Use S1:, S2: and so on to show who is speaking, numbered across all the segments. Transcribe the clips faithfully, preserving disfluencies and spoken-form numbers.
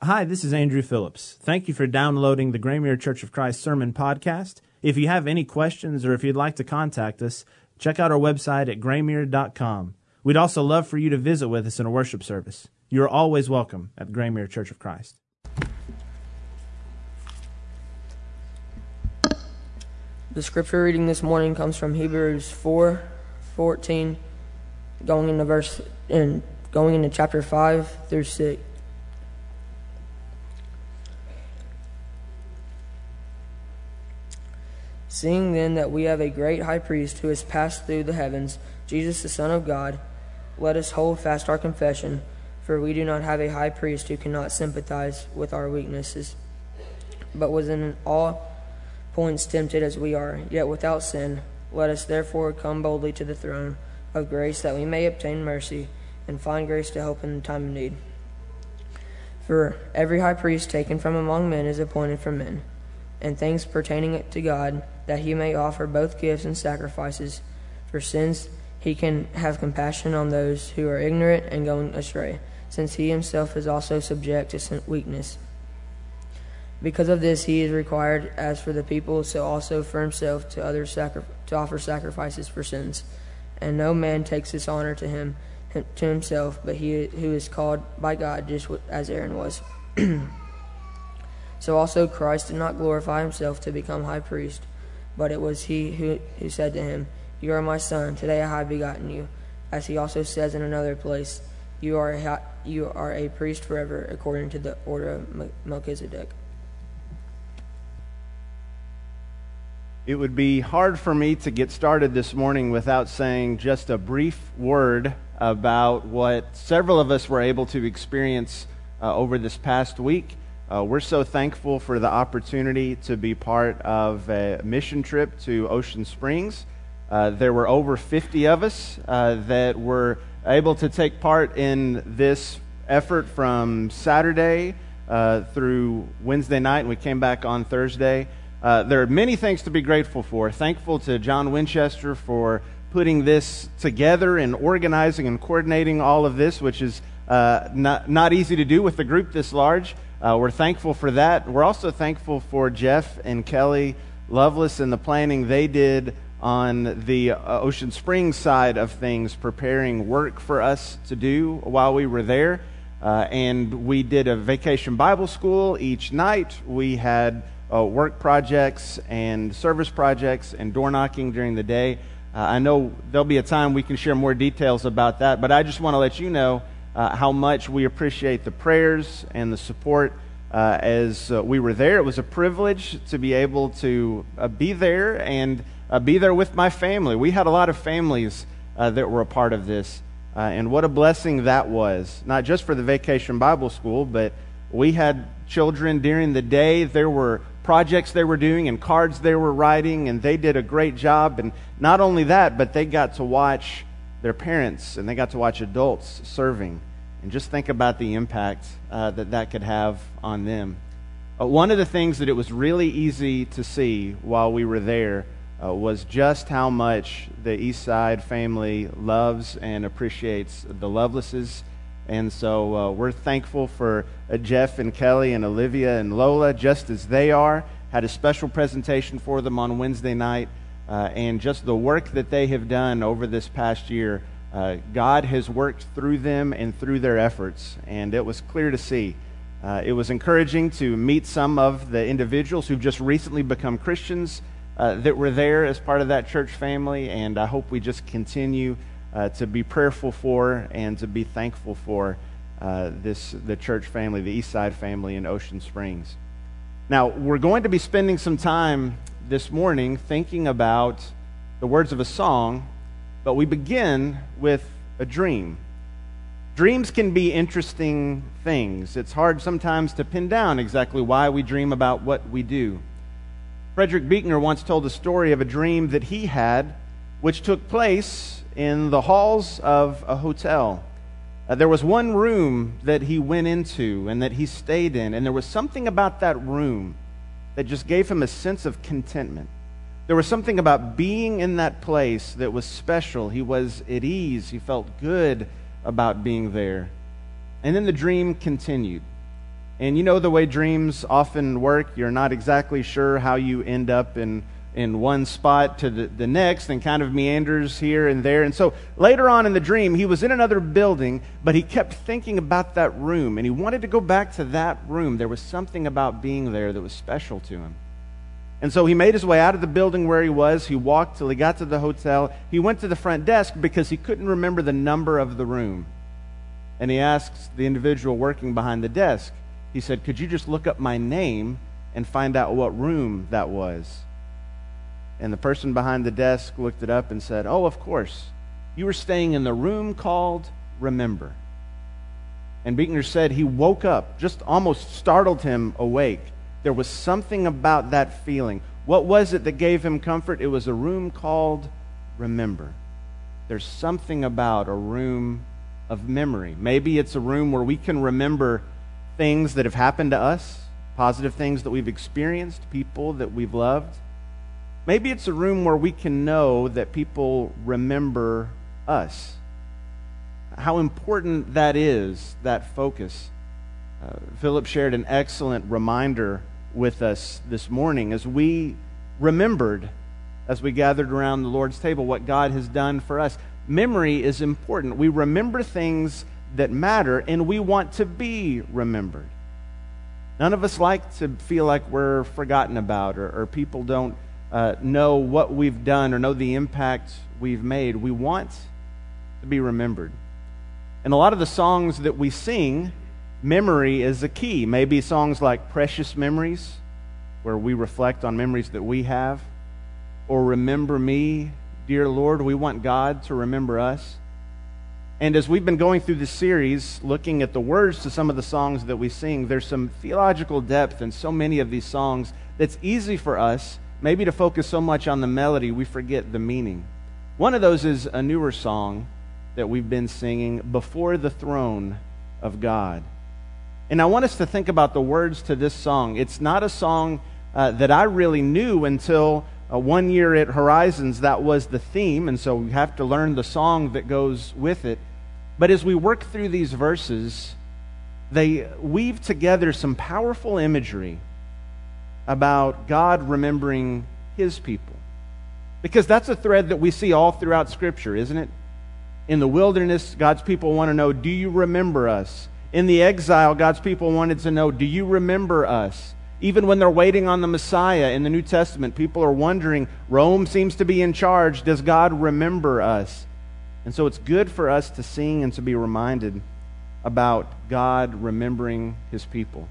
S1: Hi, this is Andrew Phillips. Thank you for downloading the Graymere Church of Christ Sermon Podcast. If you have any questions or if you'd like to contact us, check out our website at graymere dot com. We'd also love for you to visit with us in a worship service. You are always welcome at Graymere Church of Christ.
S2: The scripture reading this morning comes from Hebrews four fourteen, going into verse and going into chapter five through six. Seeing then that we have a great high priest who has passed through the heavens, Jesus the Son of God, let us hold fast our confession, for we do not have a high priest who cannot sympathize with our weaknesses, but was in all points tempted as we are, yet without sin. Let us therefore come boldly to the throne of grace, that we may obtain mercy and find grace to help in the time of need. For every high priest taken from among men is appointed from men, and things pertaining to God, that he may offer both gifts and sacrifices for sins. He can have compassion on those who are ignorant and going astray, since he himself is also subject to weakness. Because of this, he is required, as for the people, so also for himself, to others sacri- to offer sacrifices for sins. And no man takes this honor to him, him to himself, but he who is called by God, just as Aaron was. So also Christ did not glorify himself to become high priest, but it was he who, who said to him, "You are my son, today I have begotten you." As he also says in another place, "You are a, you are a priest forever, according to the order of Melchizedek."
S3: It would be hard for me to get started this morning without saying just a brief word about what several of us were able to experience uh, over this past week. Uh, we're so thankful for the opportunity to be part of a mission trip to Ocean Springs. Uh, there were over fifty of us uh, that were able to take part in this effort from Saturday uh, through Wednesday night, and we came back on Thursday. Uh, there are many things to be grateful for. Thankful to John Winchester for putting this together and organizing and coordinating all of this, which is uh, not, not easy to do with a group this large. Uh, we're thankful for that. We're also thankful for Jeff and Kelly Lovelace and the planning they did on the uh, Ocean Springs side of things, preparing work for us to do while we were there. Uh, and we did a vacation Bible school each night. We had uh, work projects and service projects and door knocking during the day. Uh, I know there'll be a time we can share more details about that, but I just want to let you know Uh, how much we appreciate the prayers and the support uh, as uh, we were there. It was a privilege to be able to uh, be there and uh, be there with my family. We had a lot of families uh, that were a part of this, uh, and what a blessing that was, not just for the Vacation Bible School, but we had children during the day. There were projects they were doing and cards they were writing, and they did a great job. And not only that, but they got to watch their parents, and they got to watch adults serving, and just think about the impact uh, that that could have on them. Uh, one of the things that it was really easy to see while we were there uh, was just how much the East Side family loves and appreciates the Lovelaces, and so uh, we're thankful for uh, Jeff and Kelly and Olivia and Lola, just as they are. Had a special presentation for them on Wednesday night. Uh, and just the work that they have done over this past year, uh, God has worked through them and through their efforts, and it was clear to see. Uh, it was encouraging to meet some of the individuals who've just recently become Christians uh, that were there as part of that church family, and I hope we just continue uh, to be prayerful for and to be thankful for uh, this the church family, the Eastside family in Ocean Springs. Now, we're going to be spending some time this morning thinking about the words of a song, but we begin with a dream. Dreams can be interesting things. It's hard sometimes to pin down exactly why we dream about what we do. Frederick Buechner once told a story of a dream that he had, which took place in the halls of a hotel. Uh, there was one room that he went into and that he stayed in, and there was something about that room that just gave him a sense of contentment. There was something about being in that place that was special. He was at ease. He felt good about being there. And then the dream continued. And you know the way dreams often work. You're not exactly sure how you end up in, in one spot to the, the next, and kind of meanders here and there. And so later on in the dream, he was in another building, but he kept thinking about that room, and he wanted to go back to that room. There was something about being there that was special to him. And so he made his way out of the building where he was. He walked till he got to the hotel. He went to the front desk because he couldn't remember the number of the room. And he asked the individual working behind the desk, he said, "Could you just look up my name and find out what room that was?" And the person behind the desk looked it up and said, "Oh, of course. You were staying in the room called Remember." And Buechner said he woke up, just almost startled him awake. There was something about that feeling. What was it that gave him comfort? It was a room called Remember. There's something about a room of memory. Maybe it's a room where we can remember things that have happened to us, positive things that we've experienced, people that we've loved. Maybe it's a room where we can know that people remember us. How important that is, that focus. Uh, Philip shared an excellent reminder with us this morning as we remembered, as we gathered around the Lord's table, what God has done for us. Memory is important. We remember things that matter, and we want to be remembered. None of us like to feel like we're forgotten about, or, or people don't uh, know what we've done or know the impact we've made. We want to be remembered. And a lot of the songs that we sing, memory is a key. Maybe songs like Precious Memories, where we reflect on memories that we have, or Remember Me, Dear Lord. We want God to remember us. And as we've been going through this series, looking at the words to some of the songs that we sing, there's some theological depth in so many of these songs that's easy for us, maybe to focus so much on the melody, we forget the meaning. One of those is a newer song that we've been singing, Before the Throne of God. And I want us to think about the words to this song. It's not a song uh, that I really knew until uh, one year at Horizons. That was the theme, and so we have to learn the song that goes with it. But as we work through these verses, they weave together some powerful imagery about God remembering His people. Because that's a thread that we see all throughout Scripture, isn't it? In the wilderness, God's people want to know, do you remember us? In the exile, God's people wanted to know, do you remember us? Even when they're waiting on the Messiah in the New Testament, people are wondering, Rome seems to be in charge. Does God remember us? And so it's good for us to sing and to be reminded about God remembering His people.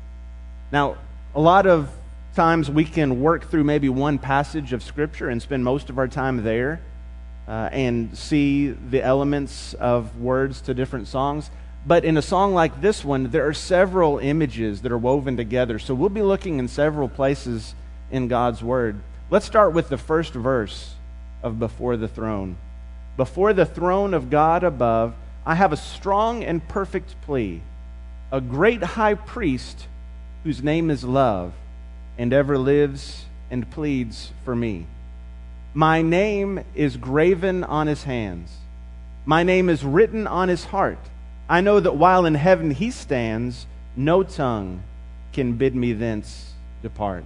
S3: Now, a lot of times we can work through maybe one passage of Scripture and spend most of our time there uh, and see the elements of words to different songs. But in a song like this one, there are several images that are woven together. So we'll be looking in several places in God's Word. Let's start with the first verse of Before the Throne. Before the throne of God above, I have a strong and perfect plea, a great high priest whose name is love, and ever lives and pleads for me. My name is graven on his hands. My name is written on his heart. I know that while in heaven he stands, no tongue can bid me thence depart.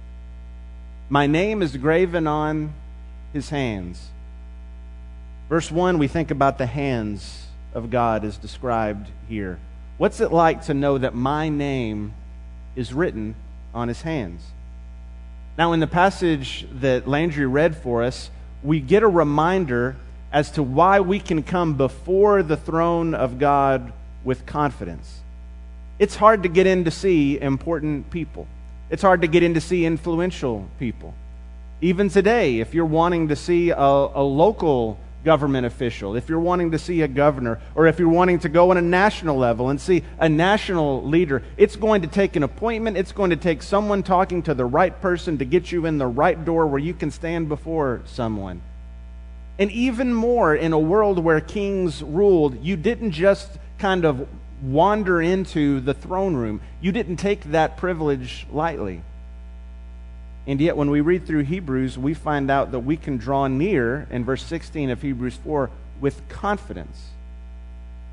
S3: My name is graven on his hands. Verse one, we think about the hands of God as described here. What's it like to know that my name is written on his hands? Now, in the passage that Landry read for us, we get a reminder as to why we can come before the throne of God with confidence. It's hard to get in to see important people. It's hard to get in to see influential people. Even today, if you're wanting to see a, a local government official, if you're wanting to see a governor, or if you're wanting to go on a national level and see a national leader, it's going to take an appointment. It's going to take someone talking to the right person to get you in the right door where you can stand before someone. And even more, in a world where kings ruled, you didn't just kind of wander into the throne room. You didn't take that privilege lightly. And yet when we read through Hebrews, we find out that we can draw near, in verse sixteen of Hebrews four, with confidence.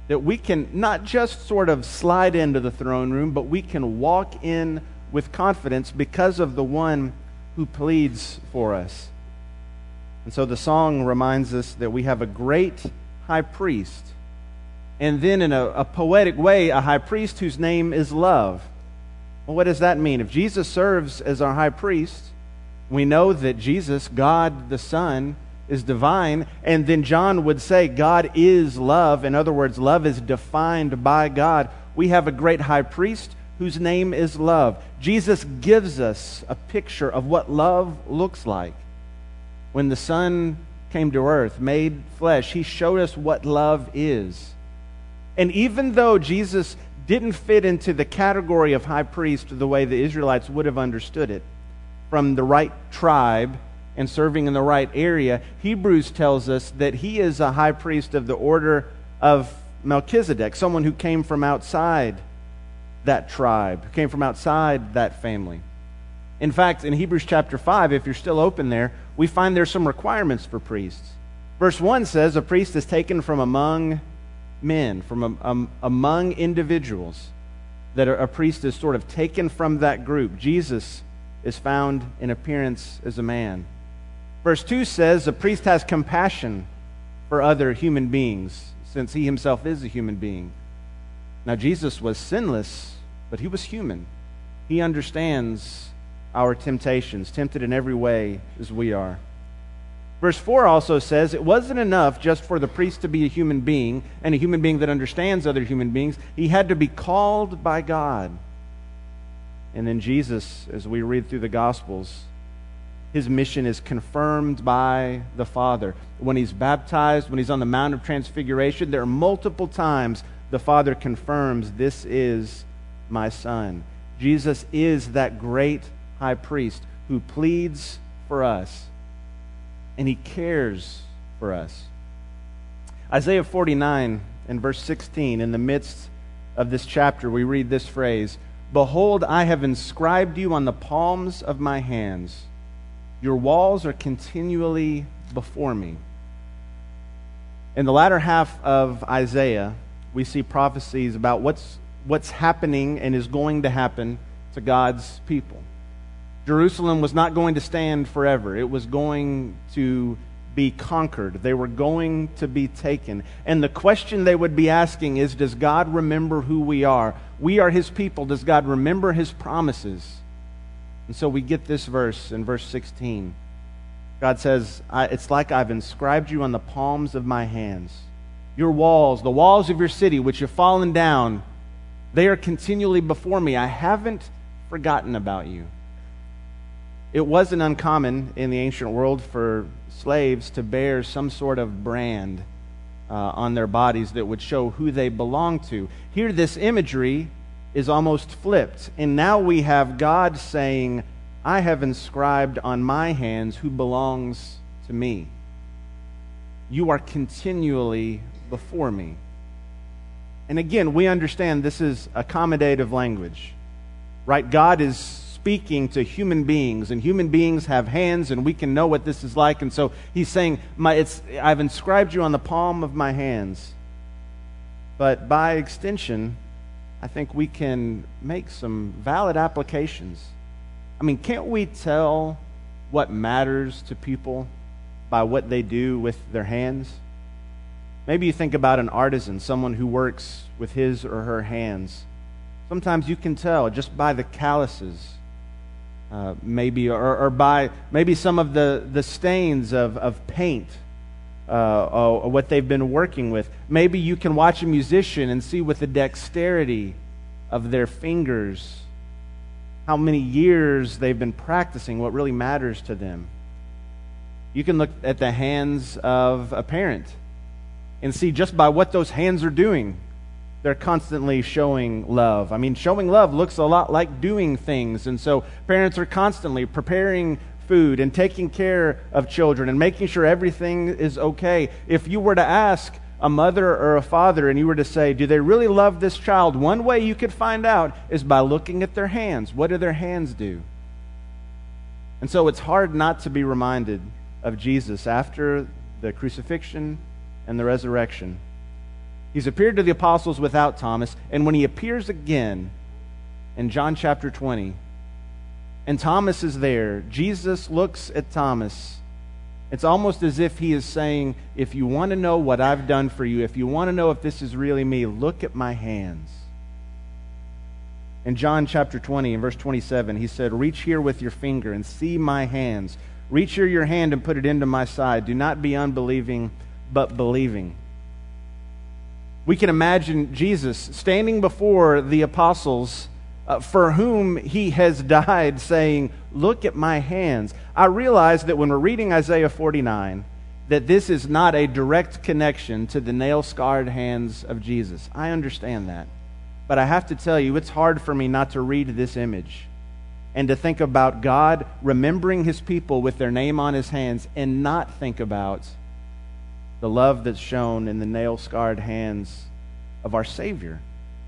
S3: that we can not just sort of slide into the throne room, but we can walk in with confidence because of the one who pleads for us. And so the song reminds us that we have a great high priest, and then in a, a poetic way, a high priest whose name is love. Well, what does that mean? If Jesus serves as our high priest, we know that Jesus, God the Son, is divine, and then John would say God is love. In other words, love is defined by God. We have a great high priest whose name is love. Jesus gives us a picture of what love looks like. When the Son came to earth, made flesh, he showed us what love is. And even though Jesus didn't fit into the category of high priest the way the Israelites would have understood it, from the right tribe and serving in the right area, Hebrews tells us that he is a high priest of the order of Melchizedek, someone who came from outside that tribe, who came from outside that family. In fact, in Hebrews chapter five, if you're still open there, we find there's some requirements for priests. Verse one says, a priest is taken from among men, from um, um, among individuals, that a, a priest is sort of taken from that group. Jesus is found in appearance as a man. Verse two says, a priest has compassion for other human beings, since he himself is a human being. Now, Jesus was sinless, but he was human. He understands our temptations, tempted in every way as we are. Verse four also says, it wasn't enough just for the priest to be a human being, and a human being that understands other human beings. He had to be called by God. And then Jesus, as we read through the Gospels, his mission is confirmed by the Father. When he's baptized, when he's on the Mount of Transfiguration, there are multiple times the Father confirms, this is my Son. Jesus is that great high priest who pleads for us, and he cares for us. Isaiah forty-nine and verse sixteen, in the midst of this chapter, we read this phrase, behold, I have inscribed you on the palms of my hands. Your walls are continually before me. In the latter half of Isaiah, we see prophecies about what's, what's happening and is going to happen to God's people. Jerusalem was not going to stand forever. It was going to be conquered. They were going to be taken. And the question they would be asking is, does God remember who we are? We are his people. Does God remember his promises? And so we get this verse in verse sixteen. God says, I, it's like I've inscribed you on the palms of my hands. Your walls, the walls of your city, which have fallen down, they are continually before me. I haven't forgotten about you. It wasn't uncommon in the ancient world for slaves to bear some sort of brand uh, on their bodies that would show who they belonged to. Here, this imagery is almost flipped. And now we have God saying, I have inscribed on my hands who belongs to me. You are continually before me. And again, we understand this is accommodative language, right? God is speaking to human beings, and human beings have hands, and we can know what this is like. And so he's saying, my, it's, I've inscribed you on the palm of my hands. But by extension, I think we can make some valid applications. I mean, can't we tell what matters to people by what they do with their hands? Maybe you think about an artisan, someone who works with his or her hands. Sometimes you can tell just by the calluses, uh, maybe, or, or by maybe some of the, the stains of, of paint, uh, or, or what they've been working with. Maybe you can watch a musician and see with the dexterity of their fingers how many years they've been practicing what really matters to them. You can look at the hands of a parent and see just by what those hands are doing, they're constantly showing love. I mean, showing love looks a lot like doing things. And so parents are constantly preparing food and taking care of children and making sure everything is okay. If you were to ask a mother or a father and you were to say, do they really love this child? One way you could find out is by looking at their hands. What do their hands do? And so it's hard not to be reminded of Jesus after the crucifixion and the resurrection. He's appeared to the apostles without Thomas, and when he appears again in John chapter twenty, and Thomas is there, Jesus looks at Thomas. It's almost as if he is saying, if you want to know what I've done for you, if you want to know if this is really me, look at my hands. In John chapter twenty, in verse twenty-seven, he said, reach here with your finger and see my hands. Reach here your hand and put it into my side. Do not be unbelieving, but believing. We can imagine Jesus standing before the apostles uh, for whom he has died, saying, look at my hands. I realize that when we're reading Isaiah forty-nine, that this is not a direct connection to the nail-scarred hands of Jesus. I understand that. But I have to tell you, it's hard for me not to read this image and to think about God remembering his people with their name on his hands and not think about the love that's shown in the nail-scarred hands of our Savior.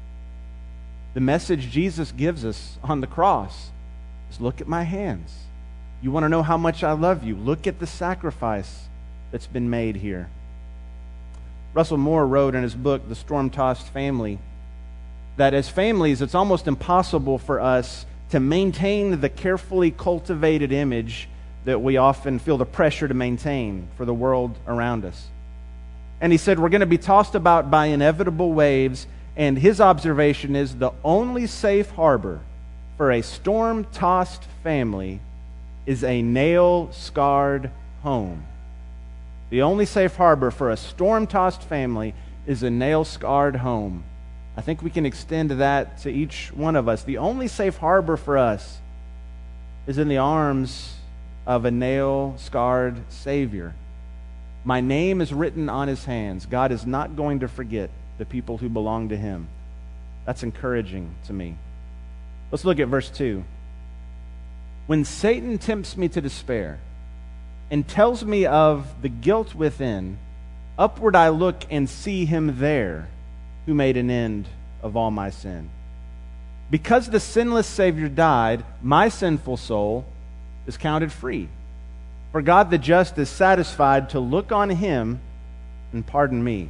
S3: The message Jesus gives us on the cross is, look at my hands. You want to know how much I love you? Look at the sacrifice that's been made here. Russell Moore wrote in his book, The Storm-Tossed Family, that as families, it's almost impossible for us to maintain the carefully cultivated image that we often feel the pressure to maintain for the world around us. And he said, we're going to be tossed about by inevitable waves, and his observation is the only safe harbor for a storm-tossed family is a nail-scarred home. The only safe harbor for a storm-tossed family is a nail-scarred home. I think we can extend that to each one of us. The only safe harbor for us is in the arms of a nail-scarred Savior. My name is written on his hands. God is not going to forget the people who belong to him. That's encouraging to me. Let's look at verse two. When Satan tempts me to despair and tells me of the guilt within, upward I look and see him there who made an end of all my sin. Because the sinless Savior died, my sinful soul is counted free. For God the just is satisfied to look on him and pardon me.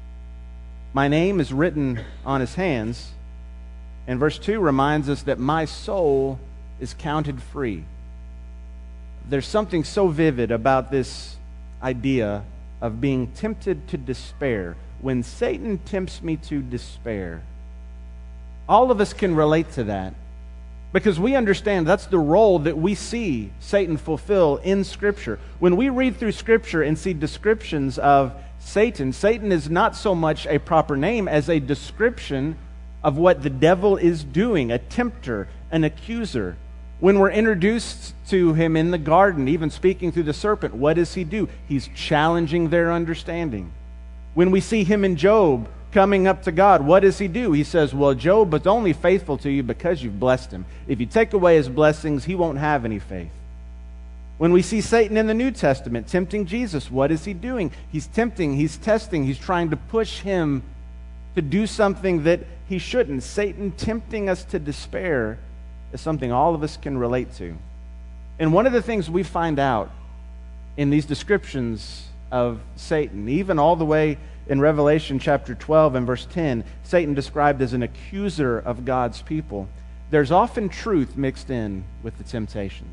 S3: My name is written on his hands, and verse two reminds us that my soul is counted free. There's something so vivid about this idea of being tempted to despair. When Satan tempts me to despair, all of us can relate to that because we understand that's the role that we see Satan fulfill in Scripture. When we read through Scripture and see descriptions of Satan, Satan is not so much a proper name as a description of what the devil is doing, a tempter, an accuser. When we're introduced to him in the garden, even speaking through the serpent, what does he do? He's challenging their understanding. When we see him in Job coming up to God, what does he do? He says, well, Job is only faithful to you because you've blessed him. If you take away his blessings, he won't have any faith. When we see Satan in the New Testament tempting Jesus, what is he doing? He's tempting, he's testing, he's trying to push him to do something that he shouldn't. Satan tempting us to despair is something all of us can relate to. And one of the things we find out in these descriptions of Satan, even all the way in Revelation chapter twelve and verse ten, Satan described as an accuser of God's people, there's often truth mixed in with the temptations.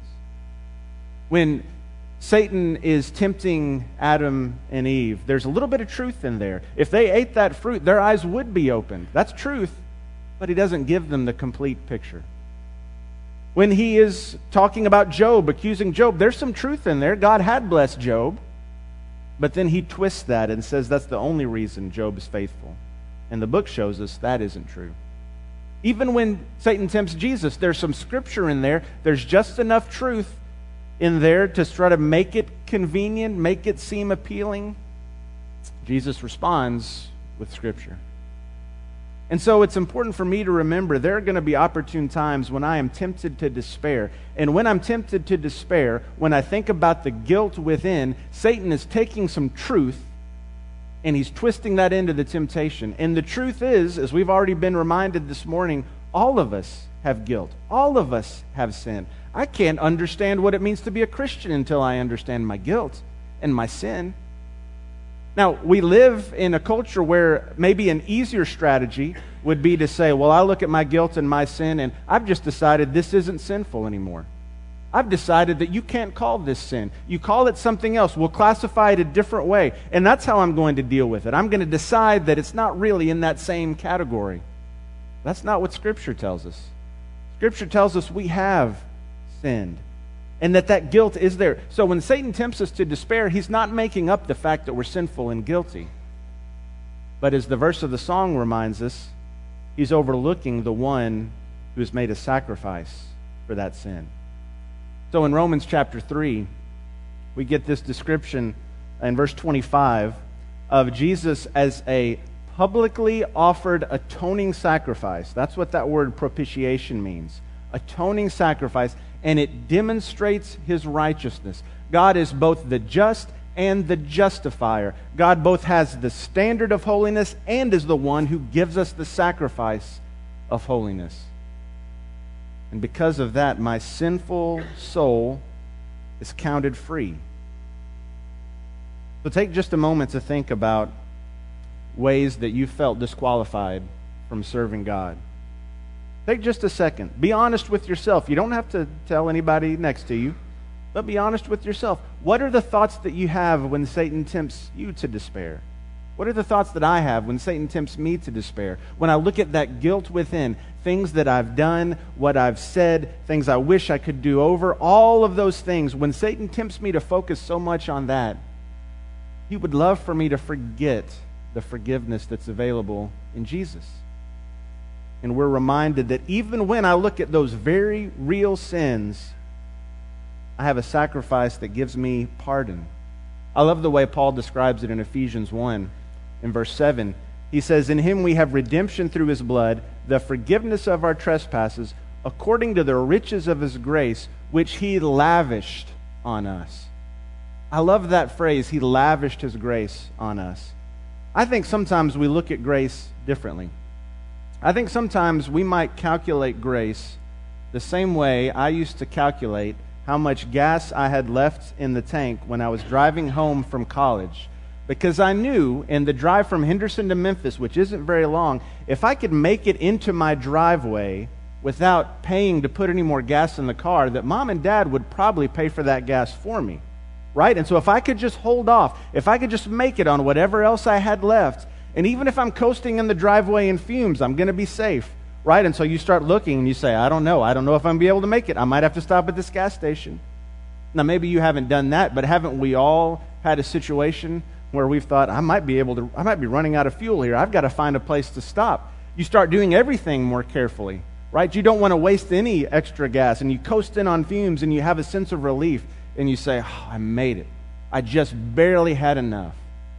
S3: When Satan is tempting Adam and Eve, there's a little bit of truth in there. If they ate that fruit, their eyes would be opened. That's truth, but he doesn't give them the complete picture. When he is talking about Job, accusing Job, there's some truth in there. God had blessed Job, but then he twists that and says that's the only reason Job is faithful. And the book shows us that isn't true. Even when Satan tempts Jesus, there's some scripture in there. There's just enough truth in there to try to make it convenient, make it seem appealing. Jesus responds with scripture. And so it's important for me to remember there are going to be opportune times when I am tempted to despair. And when I'm tempted to despair, when I think about the guilt within, Satan is taking some truth and he's twisting that into the temptation. And the truth is, as we've already been reminded this morning, all of us have guilt. All of us have sin. I can't understand what it means to be a Christian until I understand my guilt and my sin. Now, we live in a culture where maybe an easier strategy would be to say, well, I look at my guilt and my sin, and I've just decided this isn't sinful anymore. I've decided that you can't call this sin. You call it something else. We'll classify it a different way, and that's how I'm going to deal with it. I'm going to decide that it's not really in that same category. That's not what Scripture tells us. Scripture tells us we have sinned, and that that guilt is there. So when Satan tempts us to despair, he's not making up the fact that we're sinful and guilty. But as the verse of the song reminds us, he's overlooking the one who has made a sacrifice for that sin. So in Romans chapter three, we get this description in verse twenty-five of Jesus as a publicly offered atoning sacrifice. That's what that word propitiation means. Atoning sacrifice. And it demonstrates his righteousness. God is both the just and the justifier. God both has the standard of holiness and is the one who gives us the sacrifice of holiness. And because of that, my sinful soul is counted free. So take just a moment to think about ways that you felt disqualified from serving God. Take just a second. Be honest with yourself. You don't have to tell anybody next to you, but be honest with yourself. What are the thoughts that you have when Satan tempts you to despair? What are the thoughts that I have when Satan tempts me to despair? When I look at that guilt within, things that I've done, what I've said, things I wish I could do over, all of those things, when Satan tempts me to focus so much on that, he would love for me to forget the forgiveness that's available in Jesus. And we're reminded that even when I look at those very real sins, I have a sacrifice that gives me pardon. I love the way Paul describes it in Ephesians one. In verse seven, he says, "In him we have redemption through his blood, the forgiveness of our trespasses, according to the riches of his grace, which he lavished on us." I love that phrase, he lavished his grace on us. I think sometimes we look at grace differently. I think sometimes we might calculate grace the same way I used to calculate how much gas I had left in the tank when I was driving home from college. Because I knew in the drive from Henderson to Memphis, which isn't very long, if I could make it into my driveway without paying to put any more gas in the car, that mom and dad would probably pay for that gas for me. Right? And so if I could just hold off, if I could just make it on whatever else I had left, and even if I'm coasting in the driveway in fumes, I'm going to be safe, right? And so you start looking and you say, I don't know. I don't know if I'm going to be able to make it. I might have to stop at this gas station. Now, maybe you haven't done that, but haven't we all had a situation where we've thought, I might be able to, I might be running out of fuel here. I've got to find a place to stop. You start doing everything more carefully, right? You don't want to waste any extra gas, and you coast in on fumes, and you have a sense of relief, and you say, oh, I made it. I just barely had enough.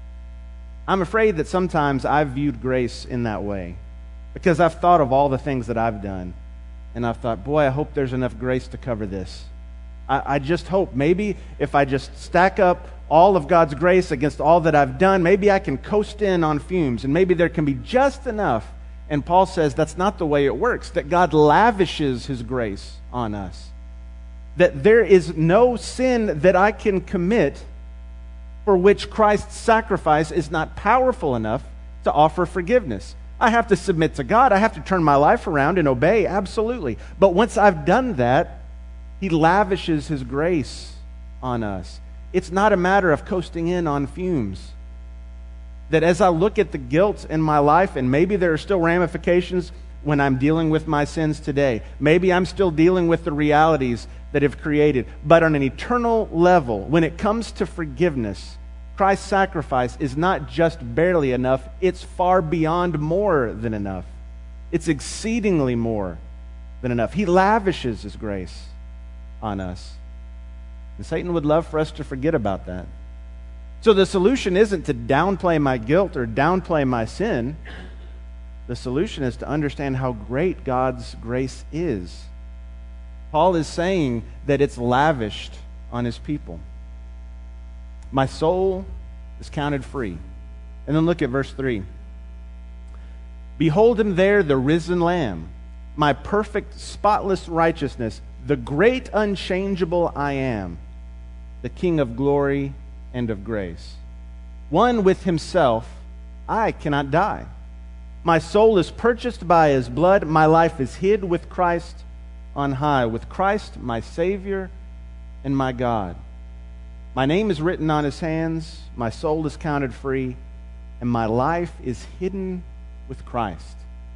S3: I'm afraid that sometimes I've viewed grace in that way because I've thought of all the things that I've done, and I've thought, boy, I hope there's enough grace to cover this. I, I just hope maybe if I just stack up all of God's grace against all that I've done, maybe I can coast in on fumes, and maybe there can be just enough. And Paul says that's not the way it works, that God lavishes his grace on us, that there is no sin that I can commit for which Christ's sacrifice is not powerful enough to offer forgiveness. I have to submit to God. I have to turn my life around and obey, absolutely. But once I've done that, he lavishes his grace on us. It's not a matter of coasting in on fumes. That as I look at the guilt in my life, and maybe there are still ramifications when I'm dealing with my sins today. Maybe I'm still dealing with the realities that have created. But on an eternal level, when it comes to forgiveness, Christ's sacrifice is not just barely enough, it's far beyond more than enough. It's exceedingly more than enough. He lavishes his grace on us. And Satan would love for us to forget about that. So the solution isn't to downplay my guilt or downplay my sin. The solution is to understand how great God's grace is. Paul is saying that it's lavished on his people. My soul is counted free. And then look at verse three. Behold him there, the risen Lamb, my perfect, spotless righteousness, the great unchangeable I am, the King of glory and of grace. one with himself, I cannot die. My soul is purchased by his blood. My life is hid with Christ on high, with Christ, my Savior and my God. My name is written on his hands. My soul is counted free, and my life is hidden with Christ.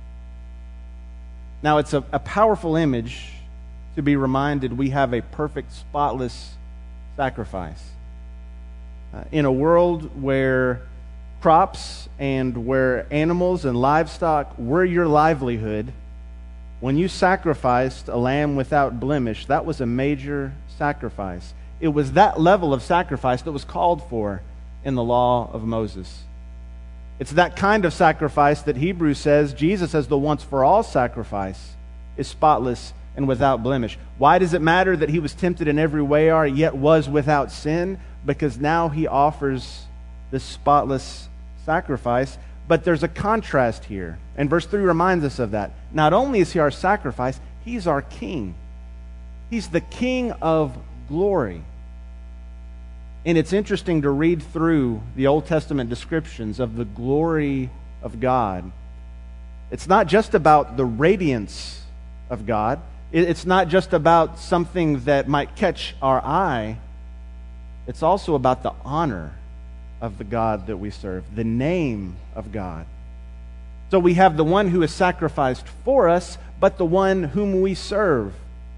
S3: Now, it's a, a powerful image to be reminded we have a perfect, spotless sacrifice. Uh, in a world where crops and where animals and livestock were your livelihood, when you sacrificed a lamb without blemish, that was a major sacrifice. It was that level of sacrifice that was called for in the law of Moses. It's that kind of sacrifice that Hebrews says Jesus, as the once-for-all sacrifice, is spotless and without blemish. Why does it matter that he was tempted in every way, yet was without sin? Because now he offers this spotless sacrifice. But there's a contrast here, and verse three reminds us of that. Not only is he our sacrifice, he's our king. He's the King of glory. And it's interesting to read through the Old Testament descriptions of the glory of God. It's not just about the radiance of God. It's not just about something that might catch our eye. It's also about the honor of the God that we serve, the name of God. So we have the one who is sacrificed for us, but the one whom we serve.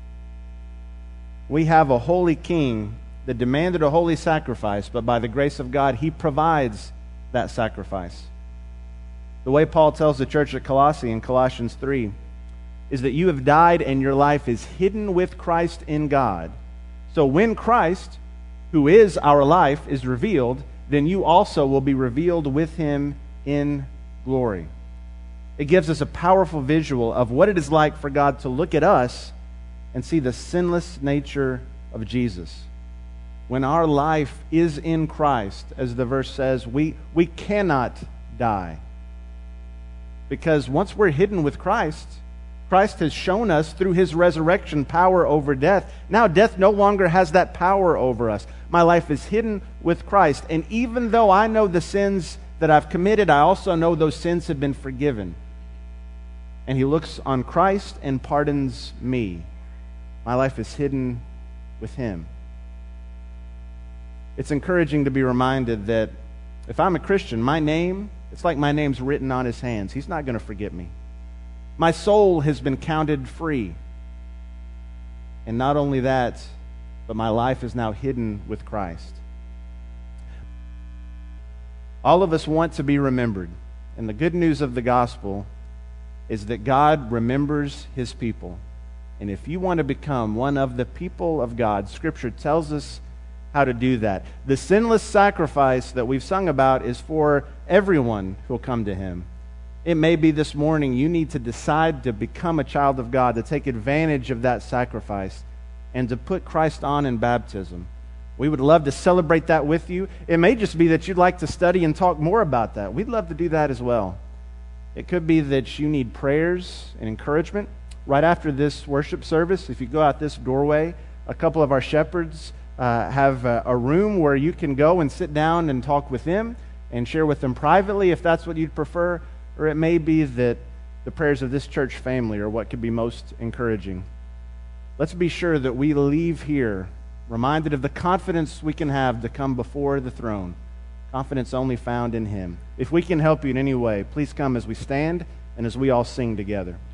S3: We have a holy king that demanded a holy sacrifice, but by the grace of God, he provides that sacrifice. The way Paul tells the church at Colossae in Colossians three is that you have died and your life is hidden with Christ in God. So when Christ, who is our life, is revealed, then you also will be revealed with him in glory. It gives us a powerful visual of what it is like for God to look at us and see the sinless nature of Jesus. When our life is in Christ, as the verse says, we, we cannot die. Because once we're hidden with Christ, Christ has shown us through his resurrection power over death. Now death no longer has that power over us. My life is hidden with Christ. And even though I know the sins that I've committed, I also know those sins have been forgiven. And he looks on Christ and pardons me. My life is hidden with him. It's encouraging to be reminded that if I'm a Christian, my name, it's like my name's written on his hands. He's not going to forget me. My soul has been counted free. And not only that, but my life is now hidden with Christ. All of us want to be remembered. And the good news of the gospel is that God remembers his people. And if you want to become one of the people of God, Scripture tells us how to do that. The sinless sacrifice that we've sung about is for everyone who will come to him. It may be this morning you need to decide to become a child of God, to take advantage of that sacrifice, and to put Christ on in baptism. We would love to celebrate that with you. It may just be that you'd like to study and talk more about that. We'd love to do that as well. It could be that you need prayers and encouragement. Right after this worship service, if you go out this doorway, a couple of our shepherds uh, have a, a room where you can go and sit down and talk with them and share with them privately if that's what you'd prefer. Or it may be that the prayers of this church family are what could be most encouraging. Let's be sure that we leave here reminded of the confidence we can have to come before the throne. Confidence only found in him. If we can help you in any way, please come as we stand and as we all sing together.